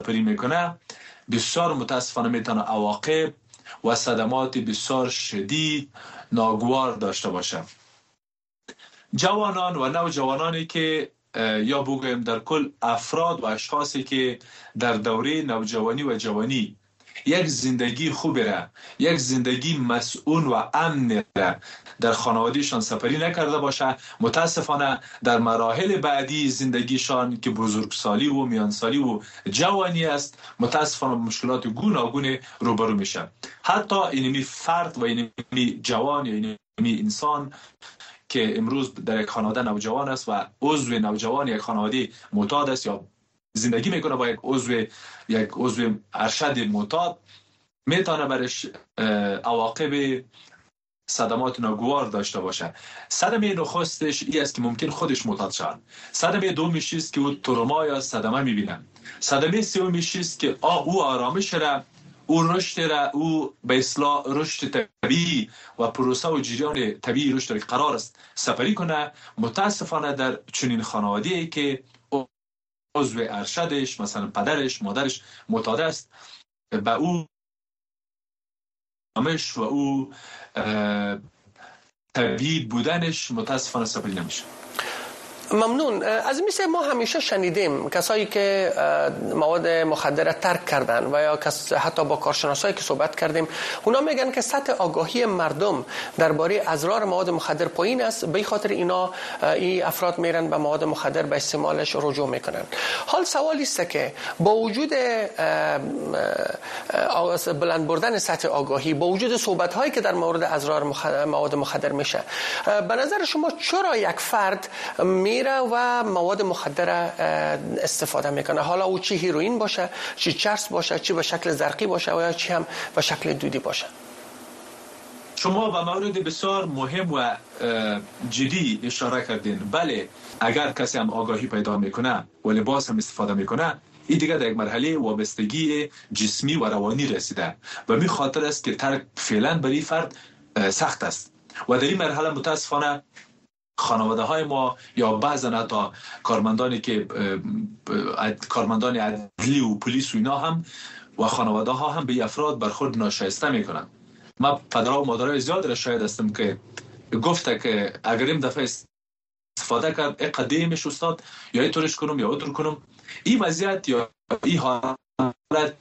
سپری میکنه بسیار متاسفانه میتونه عواقب و صدمات بسیار شدید ناگوار داشته باشه. جوانان و نوجوانانی که یا بگویم در کل افراد و اشخاصی که در دوره نوجوانی و جوانی یک زندگی خوبی را، یک زندگی مسئول و امن را در خانوادهشان سپری نکرده باشه، متاسفانه در مراحل بعدی زندگیشان که بزرگسالی و میانسالی و جوانی است، متاسفانه مشکلات گوناگون روبرو میشه. حتی اینمی فرد و اینمی جوان یا اینمی انسان که امروز در یک خانواده نوجوان است و عضو نوجوان یک خانواده معتاد است یا زندگی میکنه با یک عضو ارشد معتاد، میتونه برش عواقب صدمات ناگوار داشته باشه. صدمه نخستش این است که ممکن خودش معتاد شود. صدمه دومیش است که او تروما یا صدمه میبینه. صدمه سومیش است که او آرامش را، او رشد را، او به اصطلاح رشد طبیعی و پروسه و جریان طبیعی رشد را قرار است سپری کنه. متاسفانه در چنین خانواده‌ای که عضو ارشدش مثلا پدرش مادرش معتاد است، به او آرامش و او طبیعی بودنش متاسفانه سپری نمیشه. ممنون. از این ما همیشه شنیدیم کسایی که مواد مخدر ترک کردن و یا حتی با کارشناسایی که صحبت کردیم، اونا میگن که سطح آگاهی مردم درباره اضرار مواد مخدر پایین است، به خاطر اینا این افراد میرن به مواد مخدر به استعمالش رجوع میکنن. حال سوالی است که با وجود بلند بردن سطح آگاهی، با وجود صحبت هایی که در مورد اضرار مواد مخدر میشه، به نظر شما چرا یک فرد میره و مواد مخدر استفاده میکنه؟ حالا او چی هیروئین باشه، چی چرس باشه، چی به شکل زرقی باشه و یا چی هم به شکل دودی باشه. شما به مورد بسیار مهم و جدی اشاره کردین. بله، اگر کسی هم آگاهی پیدا میکنه و لباس هم استفاده میکنه، این دیگه در یک مرحله وابستگی جسمی و روانی رسیده و می خاطر است که ترک فعلا برای فرد سخت است و در این مرحله متاسفانه خانواده های ما یا بعضا حتی کارمندان عدلی و پلیس و اینا هم و خانواده ها هم به افراد برخورد ناشایسته میکنن. ما پدرها و مادرای زیاد را شاهد هستم که گفته که اگر این دفعه استفاده کرد قدیمش استاد یا اینطورش کنم یا اونطور کنم. این وضعیت یا این حالت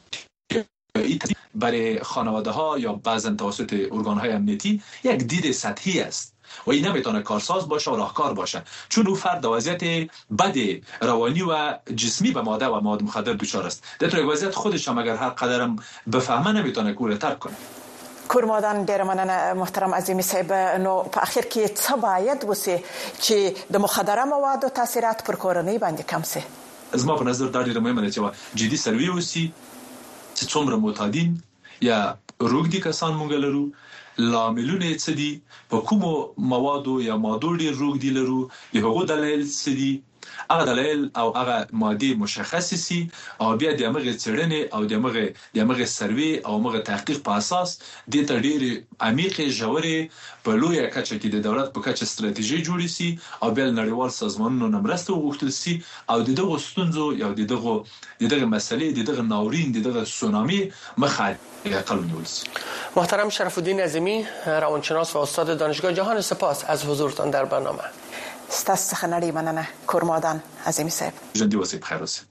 برای خانواده ها یا بعضا توسط ارگان های امنیتی یک دید سطحی است و این نمیتونه کارساز باشه و راهکار باشه، چون او فرد وضعیت بد روانی و جسمی به ماده و مواد مخدر دچار است. در طور وضعیت خودش هم اگر هر قدرم بفهمه نمیتونه کور ترک کنه. کورمادان ډیر مننه محترم عظیمی صاحب. نو په اخر کې څه باید وسی چې د مخدره موادو تاثیرات پر کورنۍ باندې کم سي؟ زما په نظر دا ډیره مهمه ده چې جدي سروي وسی چې څومره معتادین یا روږدي کسان مونږ لرو، لاملونه څه دي، په کومو موادو یا مادو ډیر روږدي لرو، د هغو دلایل څه دي، هغه دلایل او هغه مادي مشخص سي او بیا د هغه څېړنې او د هغه سروي او هغه تحقیق په اساس د ډېر عمیق ژورې په لویه کچه کې د دولت په کچه ستراتیژي جوړې سي او بیا نړیوال سازمانونو نه مرسته وغوښتل سي او د دغه ستونزو یا د دغه مسلې د دغه ناورین د دغه سونامي مخه قلم نیول سي. محترم شرف الدین عظیمی، روانشناس و استاد دانشگاه جهان، سپاس از حضورتان در برنامه. ستاسو څخه نړۍ مننه کورمادان عظیمی صاحب. ژوندي اوسئ، بخیر اوسئ.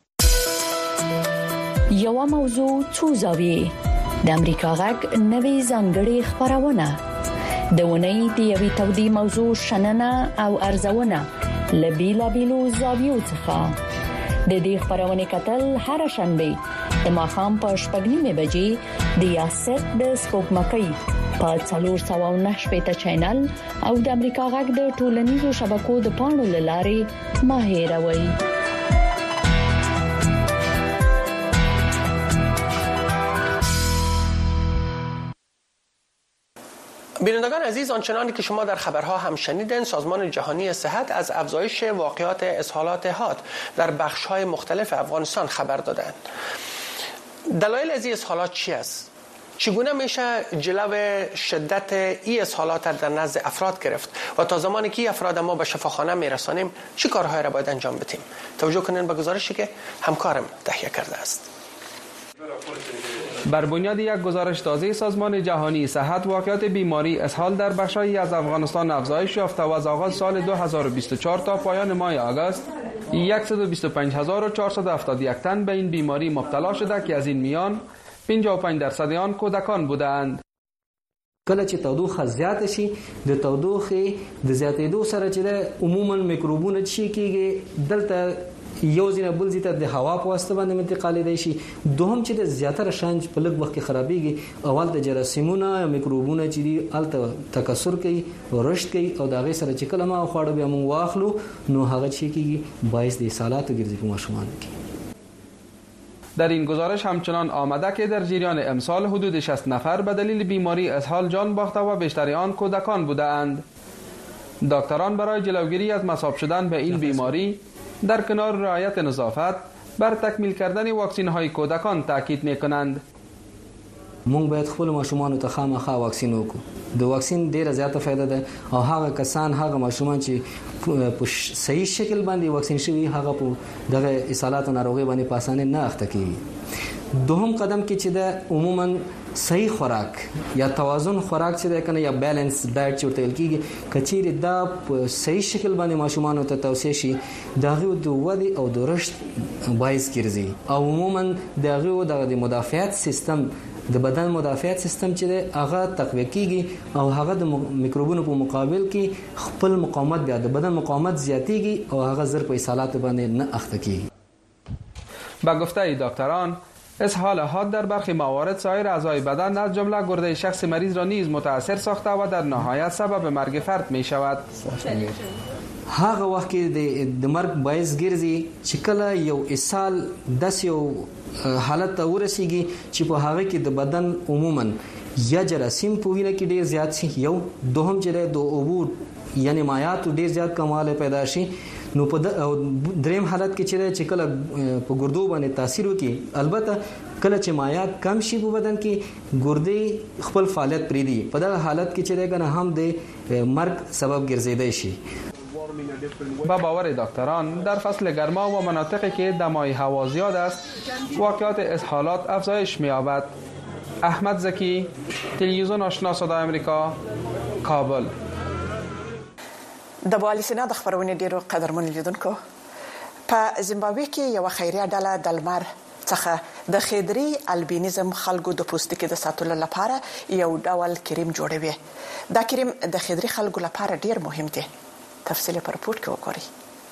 یو موضوع څو زاویې د امریکا غږ نوې ځانګړې خبرونه د ونې د یوې تودې موضوع شننه او ارزونه لبیلابیلو زاویو څخه د دې خبرونه کتل هر شنبه د ماښام په 6:30 بجې د یاست د سپوږمکۍ په 409 چینل او د امریکا غږ د ټولنیزو شبکو د پاڼو لارې ماهیروي. بینندگان عزیز، آنچنانی که شما در خبرها هم شنیدین، سازمان جهانی صحت از افزایش واقعات اسهالات حاد در بخش‌های مختلف افغانستان خبر دادند. دلایل از این اسهالات چی است؟ چگونه میشه جلو شدت این اسهالات در نزد افراد گرفت و تا زمانی که افراد ما به شفاخانه میرسانیم چه کارهایی را باید انجام بدیم؟ توجه کنین به گزارشی که همکارم تهیه کرده است. بر بنیاد یک گزارش تازه سازمان جهانی صحت، واقعات بیماری اسهال در بخش‌هایی از افغانستان افزایش یافته و از آغاز سال 2024 تا پایان ماه آگوست 125471 تن به این بیماری مبتلا شده که از این میان 55% آن کودکان بودند. کله چې تودوخه زیات شي د تودوخه د زیاتېدو سره چې عموما میکروبونه چې کېږي دلته یو ځینې بل ځای ته د هوا په واسطه باندې انتقالېدای شي. دوهم چې د زیاتره شانچ په لږ وخت کې خرابېږي، اول د جراثیمونه یا میکروبونه چې دي هلته تکثر کوي، رشد کوي او د هغې سره چې کله ما خواړه بیا موږ واخلو نو هغه چې کېږي باعث د اسهالاتو ګرځي په ماشومانو کې. در این گزارش همچنان آمده که در جریان امسال حدود 60 نفر به دلیل بیماری اسهال جان باخته و بیشتر آن کودکان بودند. دکتران برای جلوگیری از مصاب شدن به این بیماری در کنار رعایت نظافت بر تکمیل کردن واکسین های کودکان تاکید میکنند. مونږ باید خپل ماشومان ته خامخا واکسین وکړو. د واکسین ډیره زیاته فائدہ ده او هغه کسان هغه ماشومان چې په صحیح شکل باندې واکسین شوي هغه په دغه اسهالات ناروغي باندې په اسانه نه اخته کیږي. دوهم قدم کې چې ده عموما صحیح خوراک یا توازن خوراک چې ده کنه یا بیلنس ډایټ چې ورته ویل کیږي، کچېرې دا په صحیح شکل باندې ماشومان ته توصیه شي دغه د ودې او د رشد باعث ګرځي او عموما دغه د مدافعت سیستم د بدن مدافعت سیستم چې هغه تقویه کیږي او هغه د میکروبونو په مقابل کې خپل مقاومت بیا د بدن مقاومت زیاتیږي او هغه زر په اسهالات باندې نه اخته کیږي. با گفته دکتران اسهال حاد در برخی موارد سایر اعضای بدن از جمله گرده شخص مریض را نیز متاثر ساخته و در نهایت سبب مرگ فرد می شود. هغه وخت کې د مرګ باعث ګرځي چې کله یو اسهال داس یو حالت ته ورسیږي چې په هغه کې د بدن عموما یا جراثیم په وینه کې ډیر زیات شي، یو دوهم چې د اوبو یعنی مایعات ډیر زیات کمواله پیدا شي. نو په دریم حالت کې چې کله په ګردو باندې تاثیر وکړي، البته کله چې مایعات کم شي په بدن کې ګردې خپل فعالیت پریدي، په دغه حالت کې چې هم د مرګ سبب ګرځیدای شي. با باور دکتران در فصل گرما و مناطقی که دمای هوا زیاد است واقعات اسهالات افزایش می‌یابد. احمد زکی، تلویزیون آشنا صدای آمریکا، کابل. د بالسینا د خبرونه ډیرو قدرمن لیدونکو په زیمبابوې کې یو خیریه ډله د لمر څخه د خیدري البینیزم خلکو د پوستکي د ساتلو لپاره یو ډول کریم جوړوي. دا کریم د خیدري خلکو لپاره ډیر مهم دی. تفصیل پر رپورت کې وګورئ.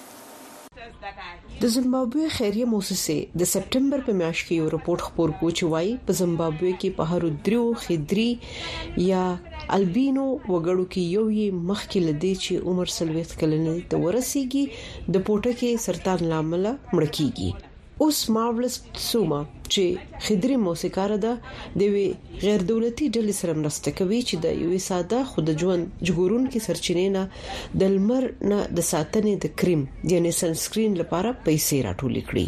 د زیمبابوې خیریه موسسې د سپټمبر په میاشت کې یو رپورت خپور کړ چې وايي په زیمبابوې کې په هر دریو خیدري یا البینو وګړو کې یو یې مخکې لدی چې عمر 30 کلنې ته ورسیږي د پوټکي سرطان لامل مړ کیږي. اوس مارولس سوما چې خیدري موسیقار ده د غیر دولتي ډلې سره مرسته کوي چې د یو ساده خود ژوند جګورون کې سرچینې نه د لمر نه د ساتنې د کریم یعنی سنسکرین لپاره پیسې راټولې کړې.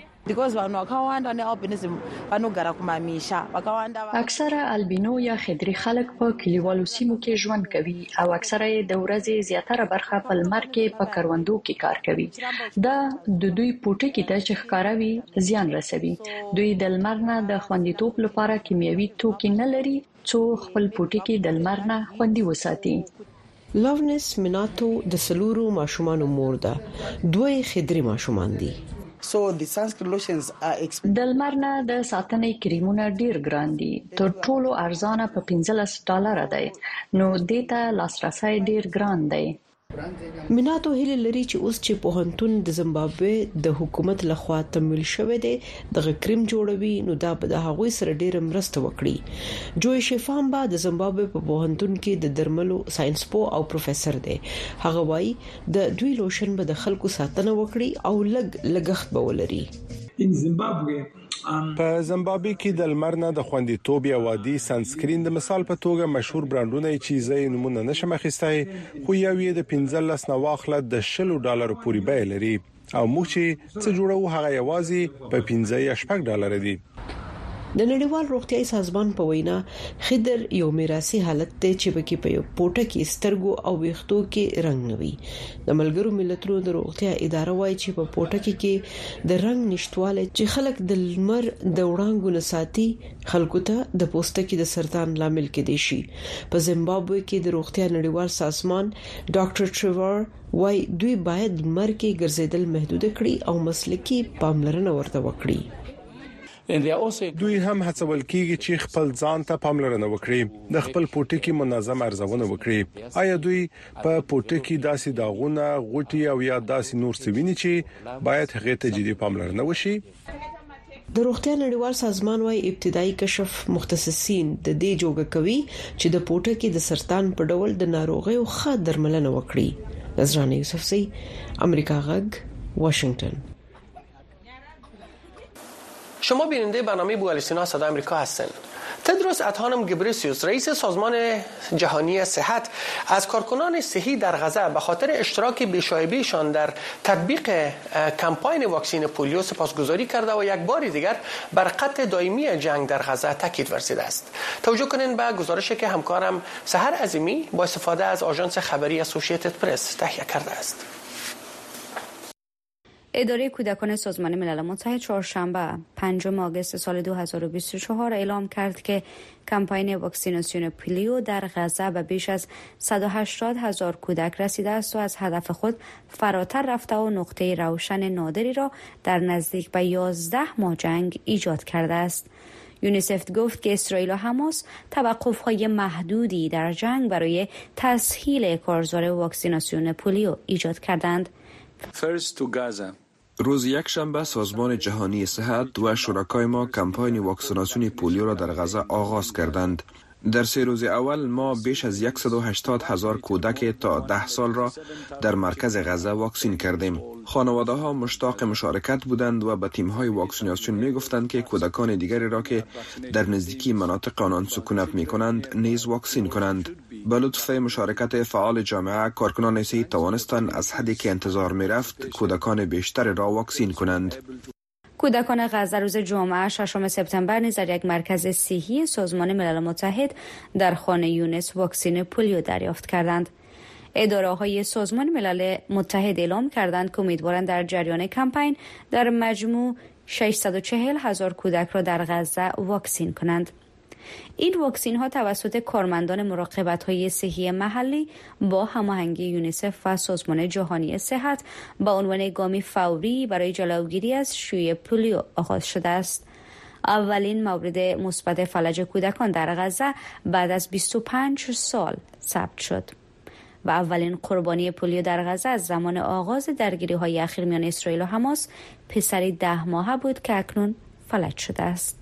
اکثره البینو یا خیدري خلک په کلیوالو سیمو کې ژوند کوي او اکثره د ورځې زیاتره برخه په لمر کې په کروندو کې کار کوي. دا د دوی پوټکي ته چې ښکاروي زیان رسوي. دوی د لمر نه د خوندیتوب لپاره کیمیاوي توکي نه لري چې خپل پوټکي د لمر نه خوندي وساتي. لوونس میناتو د سلورو ماشومان مور ده. دوی خیدري ماشومان دي. د لمر نه د ساتنې کریمونه ډیر ګران دي. تر ټولو ارزانه په $15 دی. نو دیتا لاسرسي ډیر ګران دی. میناتو هیله لري چې اوس چې پوهنتون د زیمبابوې د حکومت لخوا تمویل شوی دی د کریم جوړوي نو دا به د هغوی سره ډیر مرسته وکړي. جوی شفامبا د زیمبابوې په پوهنتون کې د درملو ساينس پو او پروفیسور دی. هغه وایي د دوی لوشن به د خلکو ساتنه وکړي او لګښت به ولري. په زیمبابوې کې د لمر نه د خوندیتوب یا وادي سنسکرین د مثال په توګه مشهور برانډونه چې زې نمونه نشم اخیستای خو یو یې د $15 نه واخله د $60 پورې بیه لري او موږ چې څه جوړو هغه یوازې په $15 دي. د نړیوال روغتیايي سازمان په وینا خدر یو میراثي حالت دی چې پکې په یو پوټه کې سترګو او ویښتو کې رنگ نوي. د ملګرو ملتونو د روغتیا اداره وايي چې په پوټه کې د رنگ نشټواله چې خلک د لمر د وړانګو نه ساتي خلکو ته د پوستکي د سرطان لامل کېدی شي. په زیمبابوې کې د روغتیا نړیوال سازمان ډاکټر ټریور وايي دوی باید لمر کې ګرځیدل محدود کړي او مسلکي پاملرنه ورته وکړي. دوی هم هڅول کیږي چې خپل ځان ته پاملرنه وکړي، د خپل پوټکی منظم ارزونه وکړي. آیا دوی په پوټکی داسې داغونه، غوټي او یا داسې نور څه ویني چې باید هغه ته جدي پاملرنه وشي؟ د روغتیا نړیوال سازمان وايي ابتدایي کشف متخصصین د دې جوګه کوي چې د پوټکی د سرطان په ډول د ناروغیو ښه درملنه وکړي. نظرانه یوسفزئی، امریکا غږ، واشنگتن. شما بیننده برنامه بوالسینا صدای آمریکا هستین. تدروس ادهانم گبریسیوس رئیس سازمان جهانی صحت از کارکنان صحی در غزه به خاطر اشتراک بی‌شایبه‌شان در تطبیق کمپاین واکسن پولیو سپاسگزاری کرده و یک بار دیگر بر قطع دائمی جنگ در غزه تاکید ورزیده است. توجه کنین به گزارشی که همکارم سحر عظیمی با استفاده از آژانس خبری اسوسییتد پرس تهیه کرده است. اداره کودکان سازمان ملل متحد چهارشنبه 5 آگوست سال 2024 اعلام کرد که کمپاین واکسیناسیون پولیو در غزه به بیش از 180,000 کودک رسیده است و از هدف خود فراتر رفته و نقطه روشن نادری را در نزدیک به 11 ماه جنگ ایجاد کرده است. یونیسف گفت که اسرائیل و حماس توقف‌های محدودی در جنگ برای تسهیل کارزار واکسیناسیون پولیو ایجاد کردند. روز یکشنبه سازمان جهانی صحت و شرکای ما کمپاین واکسیناسیون پولیو را در غزه آغاز کردند. در 3 روز اول ما بیش از 180,000 کودک تا 10 سال را در مرکز غزه واکسین کردیم. خانواده ها مشتاق مشارکت بودند و به تیم های واکسیناسیون می گفتند که کودکان دیگری را که در نزدیکی مناطق آنان سکونت می کنند نیز واکسین کنند. به لطف مشارکت فعال جامعه، کارکنان صحی توانستند از حدی که انتظار می رفت کودکان بیشتر را واکسین کنند. کودکان غزه روز جمعه 6 سپتامبر نیز در یک مرکز صحی سازمان ملل متحد در خانه یونس واکسن پولیو دریافت کردند. اداره‌های سازمان ملل متحد اعلام کردند که امیدوارند در جریان کمپین در مجموع 640,000 کودک را در غزه واکسین کنند. این واکسین ها توسط کارمندان مراقبت های صحی محلی با هماهنگی یونیسف و سازمان جهانی صحت به عنوان گامی فوری برای جلوگیری از شیوع پولیو آغاز شده است. اولین مورد مثبت فلج کودکان در غزه بعد از 25 سال ثبت شد و اولین قربانی پولیو در غزه از زمان آغاز درگیری های اخیر میان اسرائیل و حماس پسری 10 ماهه بود که اکنون فلج شده است.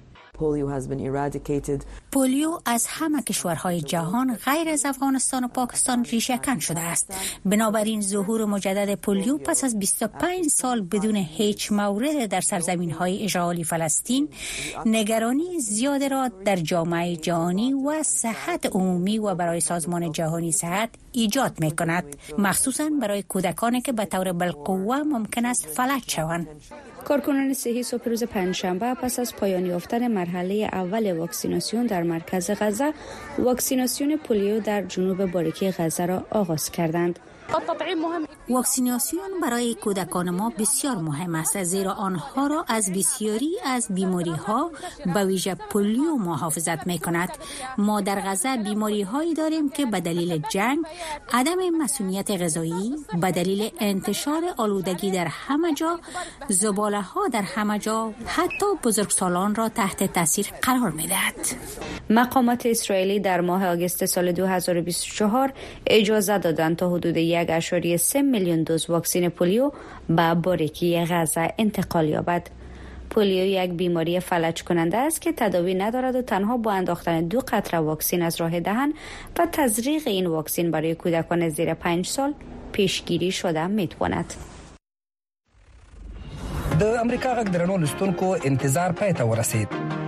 پولیو از همه کشورهای جهان غیر از افغانستان و پاکستان ریشه‌کن شده است. بنابراین ظهور مجدد پولیو پس از 25 سال بدون هیچ مورد در سرزمین‌های اشغالی فلسطین نگرانی زیاد را در جامعه جهانی و صحت عمومی و برای سازمان جهانی صحت ایجاد می‌کند، مخصوصاً برای کودکانی که به طور بالقوه ممکن است فلج شوند. کارکنان صحی صبح روز پنجشنبه پس از پایان یافتن مرحله اول واکسیناسیون در مرکز غزه، واکسیناسیون پولیو در جنوب باریکی غزه را آغاز کردند. واکسیناسیون برای کودکان ما بسیار مهم است، زیرا آنها را از بسیاری از بیماری‌ها به ویژه پولیو محافظت می‌کند. ما در غزه بیماری‌هایی داریم که به دلیل جنگ، عدم مسئولیت غذایی، به دلیل انتشار آلودگی در همه جا، زباله‌ها در همه جا، حتی بزرگسالان را تحت تاثیر قرار می‌دهد. مقامات اسرائیلی در ماه آگوست سال 2024 اجازه دادند تا حدود 1.3 میلیون دوز واکسن پولیو به باریکی غزه انتقال یابد. پولیو یک بیماری فلج کننده است که تداوی ندارد و تنها با انداختن 2 قطره واکسن از راه دهن و تزریق این واکسن برای کودکان زیر 5 سال پیشگیری شده میتواند. د امریکا غږ درنو لستونکو انتظار پای ته ورسید.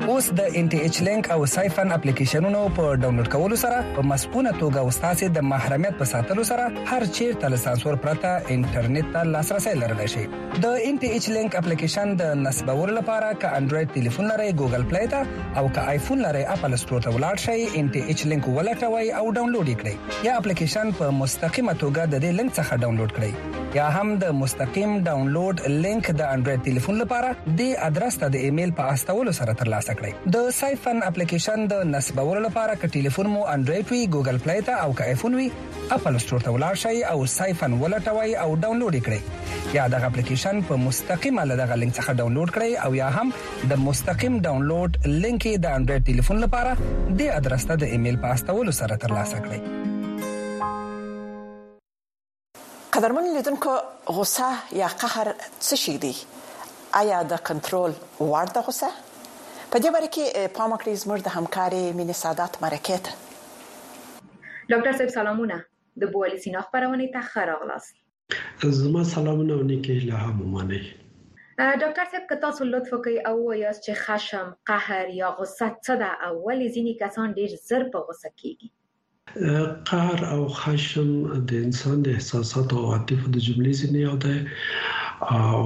اوس د انټي ایچ لینک او سایفن اپلیکیشنونو په ډاونلوډ کولو سره په مسؤونه توګه استاد د محرمیت په ساتلو سره هر چیرته له سانسور پرته انټرنیټ ته لاسرسي لرلی شي. د انټي ایچ لینک اپلیکیشن د نصبولو لپاره ک انډراید ټلیفون لري ګوګل پلی ته او ک آیفون لري اپل سټور ته ولاړ شئ، انټي ایچ لینک ولټوي او ډاونلوډ کړئ یا اپلیکیشن په مستقیمه توګه د دې لینک څخه ډاونلوډ کړئ یا هم د مستقیم ډاونلوډ لینک د انډراید ټلیفون لپاره د ادرس ته د ایمیل په استولو سره ترلاسه کړئ. د سایفن اپلیکیشن د نصبولو لپاره ک ټلیفون مو انډراید وي ګوګل پلی ته او ک آیفون وي اپل سټور ته ولاړ شئ او سایفن ولټوي او ډاونلوډ کړئ یا د اپلیکیشن په مستقیمه له دغه لینک څخه ډاونلوډ کړئ او یا هم د مستقیم ډاونلوډ لینک د انډراید ټلیفون لپاره د ادرس ته د ایمیل په استولو سره ترلاسه کړئ. قدرمن لیدونکو، غوسه یا قهر څه شي دی؟ آیا د کنټرول وړ ده غوسه؟ په دې باره کې پام وکړئ زموږ د همکاري مینې سادات مرکه ته. ډاکټر صاحب سلامونه، د بوالي سینا خبرونه ته ښه راغلاست. زما سلامونه او نیکه له هم ومنئ. ډاکټر صاحب که تاسو لطف وکړئ او وایاست چې خشم، قهر یا غوسه څه ده او ولې ځینې کسان ډېر زر په غوسه کیږي؟ قهر او خشم د انسان د احساساتو او عاطفو د جملې ځینې یو ده او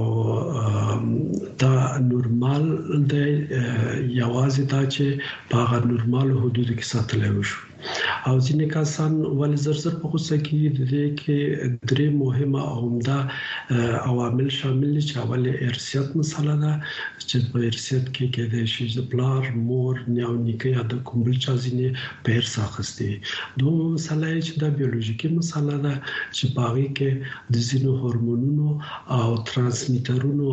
دا نورمال دی، یوازې دا چې په هغه نورمال حدودو کې ساتلی وشو. او ځینې کسان ولې زر په غوسه کېږي، د دې کې درې مهمه او عمده عوامل شامل دي چې اول ارثیت مسله ده چې په ارثیت کې کېدای شي چې پلار، مور، نیا او نیکه یا د کوم بل چا ځینې په ارث اخیستي. دویمه مسله چې دا بیولوژیکي مسله ده چې په هغې کې د ځینو هورمونونو او ترانسمیټرونو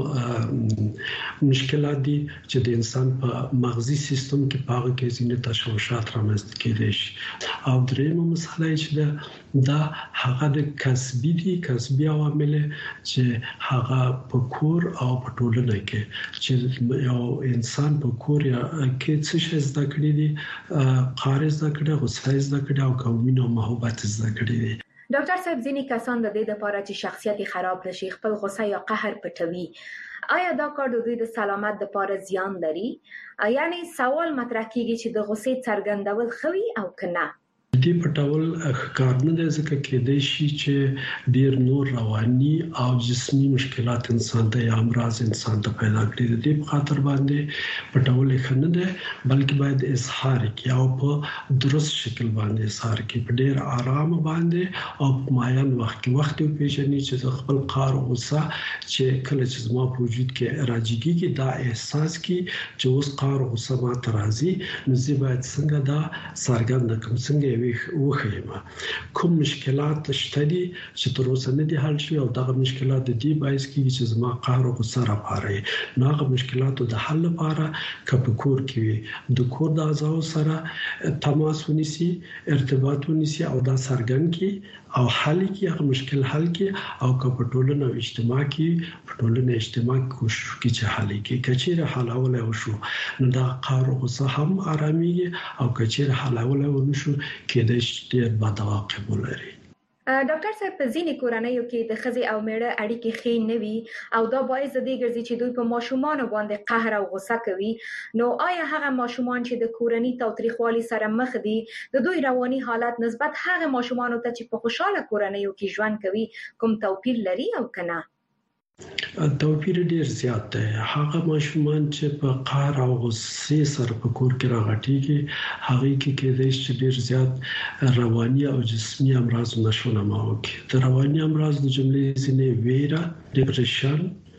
مشکلات دي چې د انسان په مغزي سیستم کې په هغه کې ځینې تشوشات رامنځته کېدای شي. او دریمه مسله چې دا هغه د کسبي عوامل چې هغه په کور او په ټولنه کې چې یو انسان په کور کې څه شي زده کړی دي، قهر زده کړی، غوسه زده کړی او کومین او محبت زده کړی دي. ډاکټر صاحب ځینې کسان د دې لپاره چې شخصیت خراب نشي خپل غوسه یا قهر پټوي. آیا دا کار د دوی د سلامت لپاره زیان لري؟ یعنی سوال مطرح کیږي چې د غوسې څرګندول خوي او کنه؟ دې پټول ښکار نه دی، ځکه کېدای شي چې ډیر نور رواني او جسمي مشکلات انسان ته یا امراض انسان ته پیدا کړي. د دې په خاطر باندې پټول ښه نه دی، بلکې باید اظهار کړي او په درست شکل باندې اظهار کړي، په ډیر آرام باندې او په معین وخت کې پیژني چې خپل قهر او غوسه چې کله چې زما په وجود کې راځي دا احساس کی چې اوس قهر او غوسه ما ته راځي، نو زه باید څنګه دا څرګند کړم، څنګه وخیمه کوم مشکلات شته دي چې تر اوسه نه دي حل شوي او دغه مشکلات د دې باعث کیږي چې زما قهر او غوسه راپاري. نو هغه مشکلاتو د حل لپاره که په کور کې وي د کور د اعضاء سره تماس ونیسي، ارتباط ونیسي او دا څرګند کی او حل کی هغه مشکل حل کی او که په ټولنه او اجتماع کې کوشش کی چې حل کی. کچېره حلول وشو نو دا قهر او غوسه هم آرامي او کچېره حلول ونشو کېدای شي ډېر بد عواقب ولري. ډاکټر صاحب په ځینې کورنیو کې د ښځې او میړه اړیکې ښې نه وي او دا باعث د دې ګرځي چې دوی په ماشومانو باندې قهر او غوسه کوي. نو آیا هغه ماشومان چې د کورنۍ تاوتریخوالي سره مخ دي د دوی رواني حالت نسبت هغه ماشومانو ته چې په خوشاله کورنیو کې ژوند کوي کوم توپیر لري او کنه؟ توپیر ډیر زیات دی. هغه ماشومان چې په قهر او غوسې سره په کور کې راغټيږي هغه کې کېدای شي ډیر زیات رواني او جسمي امراض نشونه ماوي. د رواني امراض د جملې ځینې ویره، ډیپریشن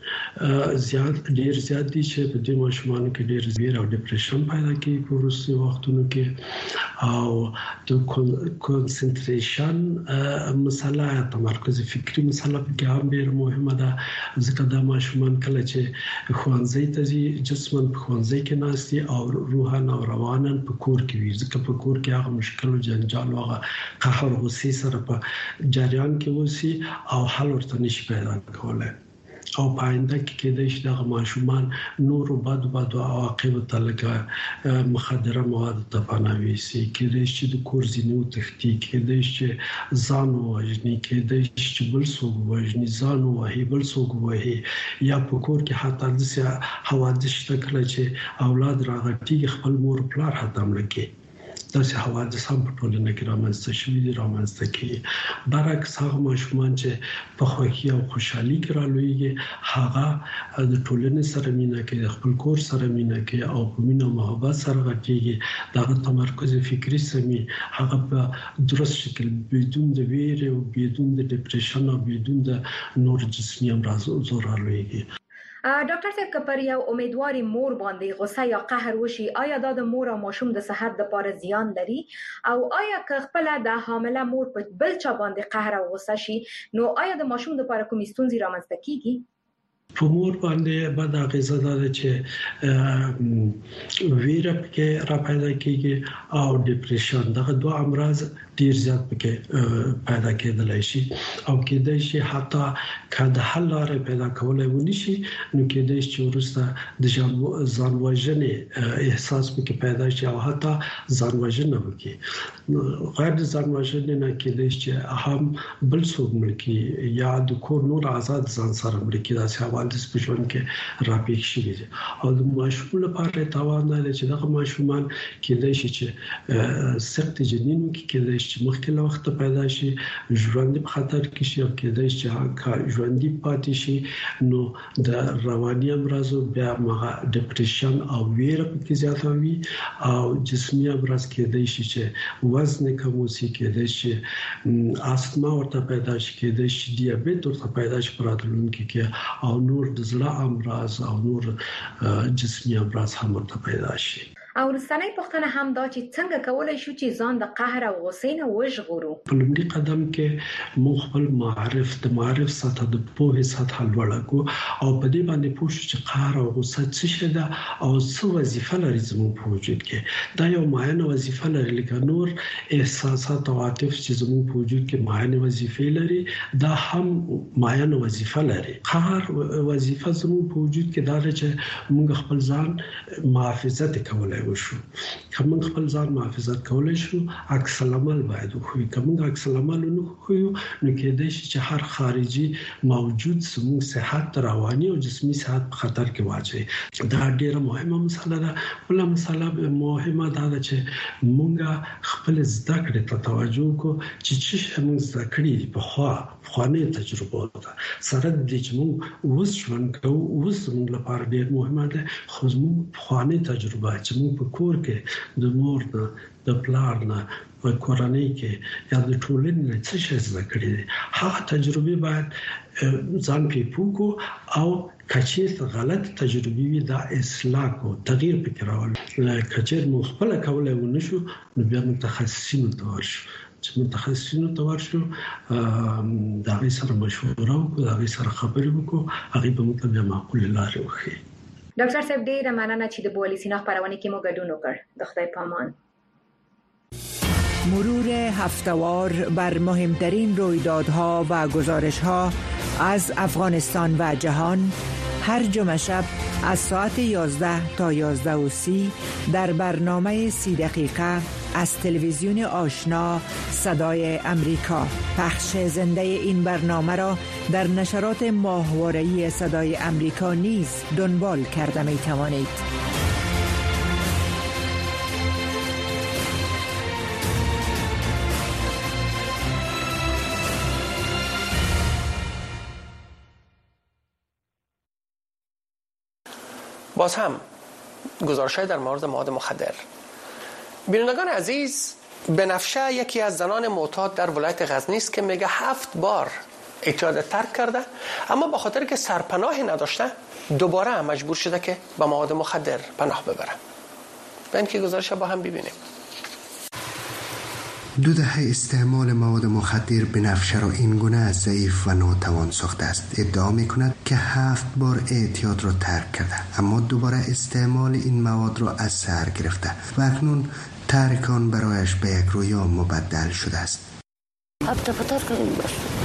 ډیر زیات دي چې په دې ماشومانو کې ډیر ویره او ډیپریشن پیدا کیږي په وروستي وختونو کې. او د کنسنټریشن مسله، تمرکز فکری مسله کې هم ډیر مهمه ده، ځکه دا ماشومان کله چې ښوونځي ته ځي جسمن په ښوونځي کې ناشتي او روحان او روانن په کور کې وي، ځکه په کور کې هغه مشکل او جنجال او قهر غوسې سره په جریان کې وسی او حل ورته نشي پیدا کولای. او پاینده کې د دغه ماشومان نور بد عواقب تلګه مخدره مواد ته پناوي سي کې چې د کورزینو تختی کې چې ځان وژني کې چې بل څوک وژني ځان وهي بل څوک وهي یا په کور کې حتی د حوادث شکل چې اولاد راغټي خپل مور پلار حتی ملګي داسې حوادث هم په ټولنه کې رامنځته شوي دي رامنځته کیږي برعکس هغه ماشومان چې په خوښي او خوشحالي کې رالویږي هغه د ټولنې سره مینه کوي خپل کور سره مینه کوي او په مینه او محبت سره غټيږي دغه تمرکز فکری سمي هغه په درست شکل بدون د ویره او بدون د ډیپریشن او بدون د نور جسمي امراض زور رالویږي ډاکټر صاحب کپر یو امیدواري مور باندې غوسه یا قهر وشي آیا دا د مور او ماشوم د صحت لپاره زیان لري او آیا که خپل د حامله مور په بل چا باندې قهر او غوسه شي نو آیا د ماشوم لپاره کومې ستونزې رامنځته کیږي په مور باندې بد اغیزه ده چې ویره پکې را پیدا کیږي او ډیپریشن دغه دوه امراض ډیر زیات پکې پیدا کېدلای شي او کېدای شي حتی کله حل لارې پیدا کولای ونی شي نو کېدای شي ورسته د ځان وژنې احساس پکې پیدا شي او حتی ځان وژنه وکړي غیر ځان وژنې نه کېدای شي هم بل څوک ملکی یا د کور نور آزاد ځان سره ملکی داسې حوادث په ژوند کې راپېښ شوي دي او د ماشوم لپاره تاوان دی چې دغه ماشومان کېدای شي چې سخت جنینو کې کېدای شي مخکې له وخت پیدا شي ژوند په خطر کې شي او کېدای شي هغه ژوند پاتې شي نو د رواني امراضو بیا مغه ډیپریشن او ویره پکې زیاته وي او جسمي امراض کېدای شي چې وزن کموسي کېدای شي استما ورته پیدا شي کېدای شي دیابت ورته پیدا شي پراتلونکو کې او نور د زړه امراض او نور جسمي امراض هم ورته پیدا شي او رسنۍ پښتنه هم دا چې څنګه کولای شو چې ځان د قهر او غوسې نه وژغورو په لومړي قدم کې موږ خپل معرف سطح د پوهې سطح لوړه کو او په دې باندې پوه شو چې قهر او غوسه څه شي ده او څه وظیفه لري زموږ په وجود کې دا یو معینه وظیفه لري لکه نور احساسات او عاطف چې زموږ په وجود کې معینه وظیفه لري دا هم معینه وظیفه لري قهر وظیفه زموږ په وجود کې دا چې موږ خپل ځان محافظت کولای وشو کوم خپل ځان محافظت کولای شو عکس العمل باید خو کوم عکس العمل نو خو نو کېدای شي چې هر خارجي موجود زموږ صحت رواني او جسمي صحت په خطر کې واچي دا ډیره مهمه مسله ده ولله مسله مهمه ده چې موږ خپل زده کړې ته توجه کو چې موږ زده کړې په خوانه تجربه ده سره د چې موږ اوس ژوند کوو اوس موږ لپاره ډیر مهمه ده خو موږ خوانه تجربه چې موږ په کور کې د مور نه د پلار نه په کورنۍ کې یا د ټولنې نه څه شي زده کړې هغه تجربه باید ځان کې پوکو او کچیر غلط تجربه وي دا اصلاح کو تغییر فکر راول کچیر مخبل کولای ونشو نو بیا متخصصینو ته ورشو چې متخصصینو ته ورشو دا غي سره مشوره وکړو دا غي سره خبرې وکړو هغه به موږ بیا معقول لارې وخی ډاکټر صاحب ډیره مننه چې د بولی سینا خبرونه کې مو ګډون وکړ د خدای پامان مرور هفته‌وار بر مهمترین رویدادها و گزارش‌ها از افغانستان و جهان هر جمعه شب از ساعت 11 تا 11:30 در برنامه 30 دقیقه از تلویزیون آشنا صدای امریکا. پخش زنده این برنامه را در نشرات ماهواره‌ای صدای امریکا نیز دنبال کرده می توانید. باز هم گزارش‌های در مورد مواد مخدر. بینندگان عزیز، بنفشه یکی از زنان معتاد در ولایت غزنی است که میگه 7 بار اعتیاد ترک کرده، اما به خاطر که سرپناهی نداشته دوباره مجبور شده که به مواد مخدر پناه ببره. بریم که گزارش با هم ببینیم. 2 دهه استعمال مواد مخدر بنفشه را این گونه از ضعیف و ناتوان ساخته است. ادعا می کند که 7 بار اعتیاد را ترک کرده، اما دوباره استعمال این مواد را از سر گرفته و اکنون ترک آن برایش به یک رویا مبدل شده است. هفته فتر کردیم بس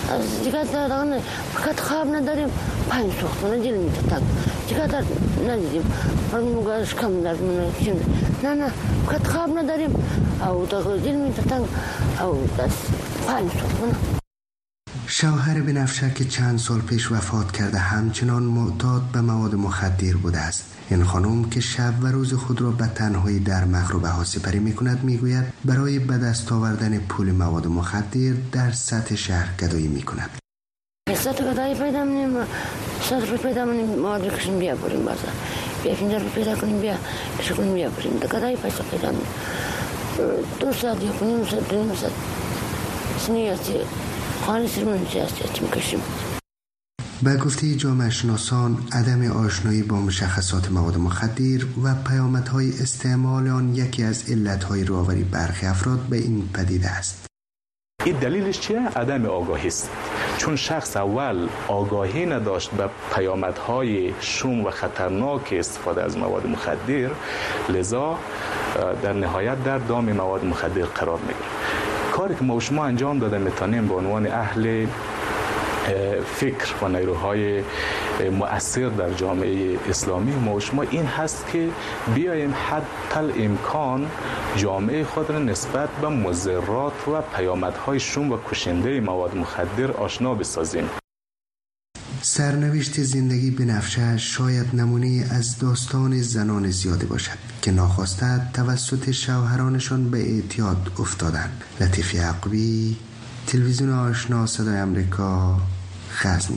دیگه دارن فقط خواب نداریم 5 سوختونه دل میتونم دیگه در ندیدیم فرموگاش کم در نه فقط خواب نداریم او دل میتونم او دست 5 سوختونه. شوهر بنفشه که چند سال پیش وفات کرده همچنان معتاد به مواد مخدر بوده است. این خانم که شب و روز خود را به تنهایی در مغرب ها سپری می کند می گوید برای به دست آوردن پول مواد مخدر در سطح شهر گدایی می کند. سطح گدایی پیدا منیم سطح پیدا منیم مواد کشیم بیا بریم بازار بیا فیندر پیدا کنیم بیا کشی کنیم بیا بریم گدایی پیدا منیم 2 ساعت یا کنیم ساعت دونیم ساعت سنیاتی خانه سرمون جاستی میکشیم. به گفته جامعه شناسان عدم آشنایی با مشخصات مواد مخدر و پیامدهای استعمال آن یکی از علتهای راهآوری برخی افراد به این پدیده است. این دلیلش چیه؟ عدم آگاهی است. چون شخص اول آگاهی نداشت به پیامدهای شوم و خطرناک استفاده از مواد مخدر، لذا در نهایت در دام مواد مخدر قرار میگیره. کاری که ما و شما انجام داده میتونیم به عنوان اهل فکر و نیروهای مؤثر در جامعه اسلامی ما و شما این هست که بیایم حتی الامکان جامعه خود را نسبت به مضرات و پیامدهای شوم و کشنده مواد مخدر آشنا بسازیم. سرنوشت زندگی بنفشه شاید نمونه از داستان زنان زیاده باشد که ناخواسته توسط شوهرانشان به اعتیاد افتادند. لطیف یعقوبی، تلویزیون آشنا، صدای امریکا، غزنی.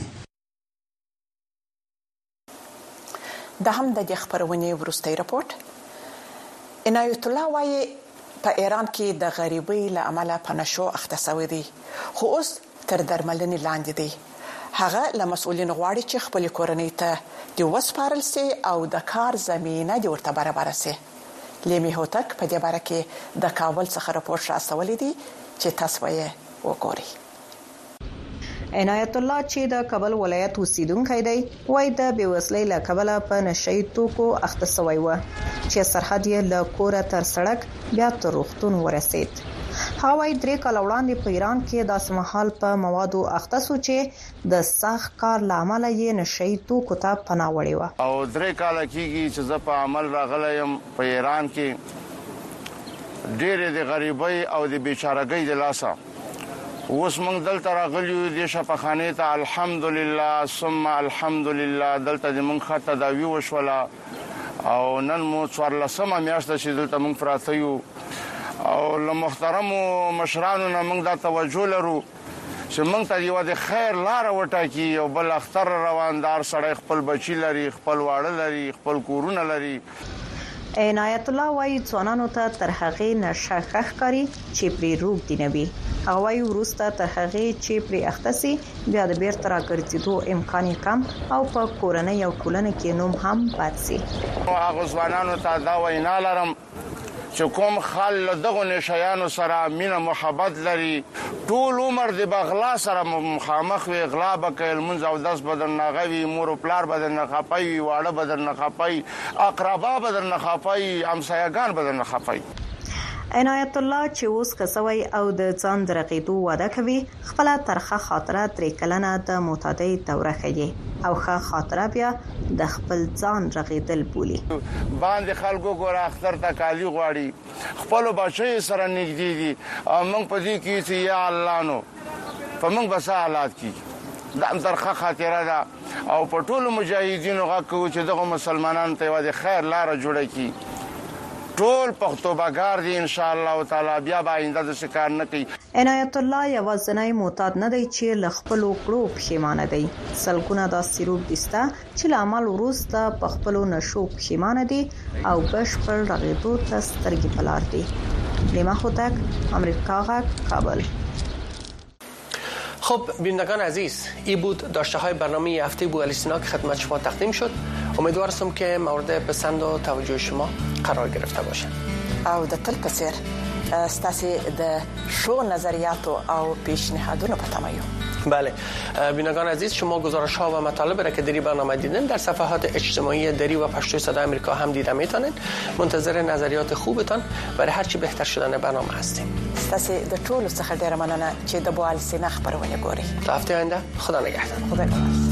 د هم د خبرونې ورستۍ رپورت عنایت الله وايي په ایران کې د غریبۍ له امله په نشو اخته شوی دی خو اوس تر درملنې لاندې دی. هغه له مسؤلین غواړي چې خپل کورنۍ ته د وسپارل سي او د کار زمينه د ورته برابر سي. لیمی هوتک په دې باره کې د کابل څخه راپور راستولې دي چې تاسو یې وګورئ. عنایت الله چې د کابل ولایت اوسیدونکی دی وای د بیوسلۍ له کبله په نشئی توکو اخته شوی و چې سرحد یې له کوره تر سړک بیا تر روغتون ورسید. هاوای 3 کال وړاندې په ایران کې د سمحال په موادو اخته شو چې د سخت کار لامل یې نشئی توکو ته پناه وړي و او 3 کال کېږي چې زه په عمل راغلم په ایران کې ډېر د غریبۍ او د بیچارهګۍ د لاسه. اوس موږ دلته راغلیو د شفاخانه ته الحمدلله ثم الحمدلله دلته د موږ خاطر تداوی وشوله او نن مو 14 میاشت چې دلته موږ پراته یو او له محترمو مشرانو نه موږ دا توجه لرو چې موږ ته یو د خیر لار وټاکي او بل اختر رواندار سړی خپل بچی لري خپل واړه لري خپل کورونه لري. عنایت الله وايي ځوانانو ته تر هغه نشه ښکاری چې پری روغ دي نبي هغه وايي ورسته تر هغه چې پری اختصي بیا د بیرته راګرځېدو امکان کم او په کورنۍ او ټولنه کې نوم هم بد سي. هغه ځوانانو ته دا وینا لرم چې کوم خل دغه نشيانو سره مینه محبت لري ټول عمر د بغلا سره مخامخ وي غلا بکل منځ او داس بدن نغوي مور پلار بدن نخپای واړه بدن نخپای اقربا بدن نخپای امسایگان بدن نخپای. عنایت الله چې اوس کسوي او د ځان درقېدو وعده کوي خپل ترخه خاطره 3 کلنه د معتادي دوره کوي او ښه خاطره بیا د خپل ځان رغېدل بولي. باندې خلکو ګور اختر ته کالی غواړي خپل بچي سره نږدې دي موږ په دې کې چې یا الله نو په موږ بس حالات کې د ترخه خاطره ده او په ټولو مجاهدینو غوښتو چې دغه مسلمانانو ته د خیر لار جوړه کړي. ټول پښتو بګار دي ان شاء الله تعالی بیا به آینده د شکار نه کوي. عنایت الله یوازنی معتاد نه دی چې ل خپل کړو پښیمانه دی. سلګونه د سیروب دستا چې ل عمل وروسته په خپل نشو پښیمانه دي او بشپړ رغېدو ته سترګې پلار دي. لیما هوتک امریکا غا کابل. خب بینندگان عزیز این بود داشته های برنامه هفته بوغلیستینا که خدمت شما تقدیم شد. امیدوار هستم که مورد پسند و توجه شما قرار گرفته باشه. او د تل پسیر ستاسو د شو نظریاتو او پیشنهادونو په تمه یو. بله بینندگان عزیز، شما گزارش ها و مطالب را که در برنامه دیدن در صفحات اجتماعی دری و پشتوی صدای آمریکا هم دیده میتونید. منتظر نظریات خوبتان برای هر چی بهتر شدن برنامه هستیم. تاسو د ټولو څخه ډیره مننه چې د بوال سینه خبرونه ګوري. تا هفته آینده خدا نگهدار. خدا نگهدار.